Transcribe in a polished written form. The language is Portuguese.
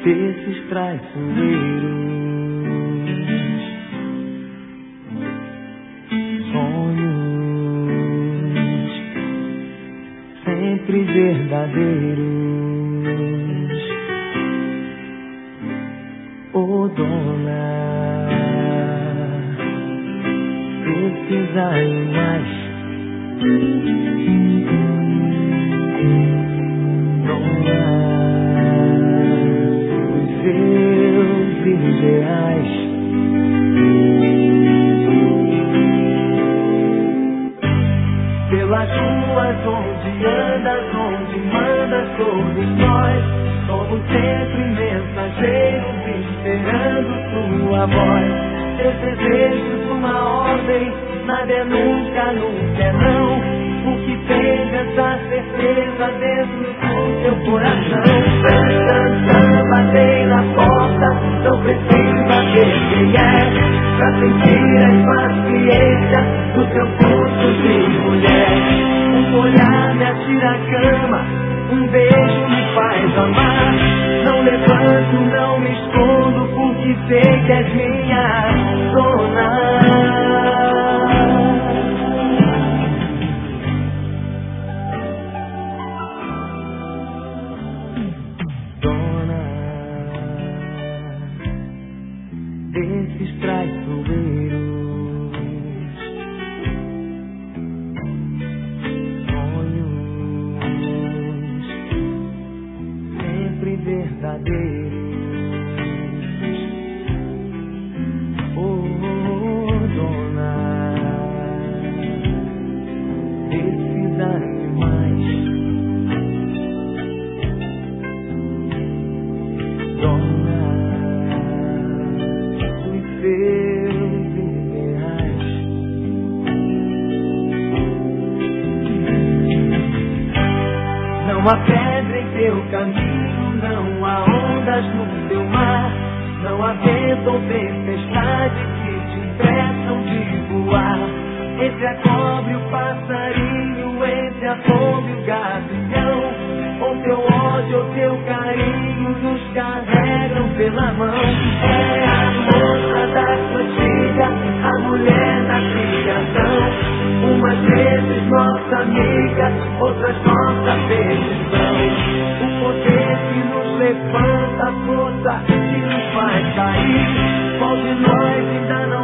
desses traiçoeiros, sonhos sempre verdadeiros. Ô dona desses animais, dona dos seus ideais, pelas ruas onde andas, onde mandas, todos nós somos sempre mensageiros esperando tua voz. Teus desejos, uma ordem, nada é nunca, nunca é não. O que tens essa certeza dentro do teu coração. Tanta batei na porta, não precisa ver quem é, pra sentir a impaciência do teu pulso de mulher. Um olhar me atira a cama, um beijo me faz amar. Não levanto, não me escondo, porque sei que és minha dona. Dona desses traiçoeiros, sonhos sempre verdadeiros. Oh, dona desses animais, dona dos seus ideais. Não há pedra em teu caminho, não há ondas no teu mar, não há vento ou tempestade que te impeçam de voar. Entre a cobra e o passarinho, entre a fome e o gavião, ou teu ódio ou teu carinho nos carregam pela mão. É a moça da cantiga, a mulher da criação, umas vezes nossa amiga, outras nossa perdição. O poder que nos levanta, a força que nos faz cair, qual de nós ainda não